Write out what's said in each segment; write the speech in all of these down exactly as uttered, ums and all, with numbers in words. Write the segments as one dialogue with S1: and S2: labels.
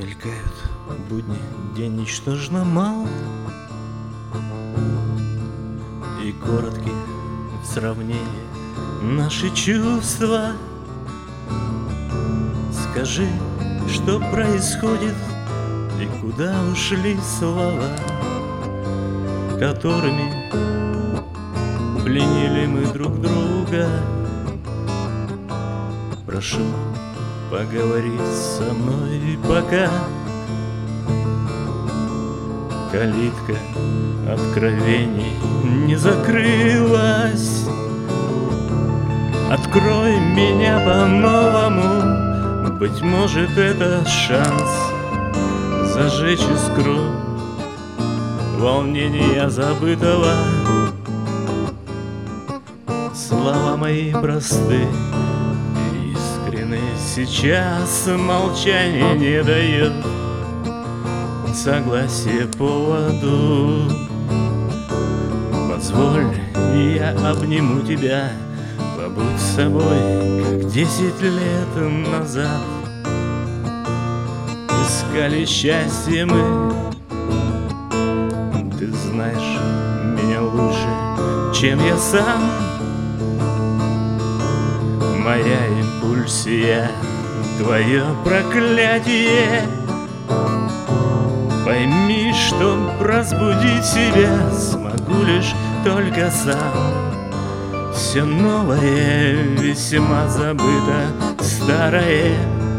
S1: Мелькают будни, день ничтожно мал и коротки в сравнении наши чувства. Скажи, что происходит и куда ушли слова, которыми пленили мы друг друга. Прошу, поговори со мной пока. Калитка откровений не закрылась. Открой меня по-новому. Быть может, это шанс зажечь искру волнения забытого. Слова мои просты и искренны. Сейчас молчание не дает согласие поводу. Позволь, я обниму тебя. Побудь с собой, как десять лет назад. Искали счастье мы. Ты знаешь меня лучше, чем я сам. Моя импульсия, твое проклятие. Пойми, что разбудить себя смогу лишь только сам. Все новое весьма забыто старое.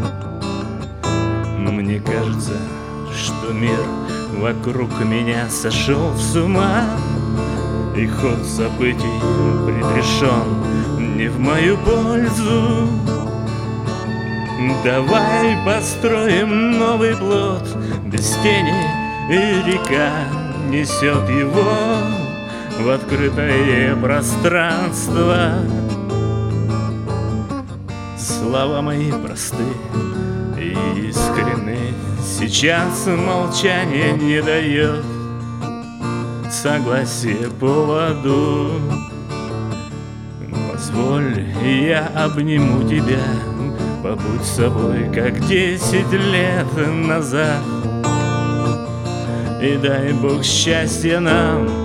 S1: Мне кажется, что мир вокруг меня сошел с ума, и ход событий предрешен не в мою пользу. Давай построим новый плод без тени, и река несет его в открытое пространство. Слова мои просты и искренны. Сейчас молчание не дает согласие поводу. Позволь, я обниму тебя. Побудь с собой, как десять лет назад. И дай Бог счастья нам.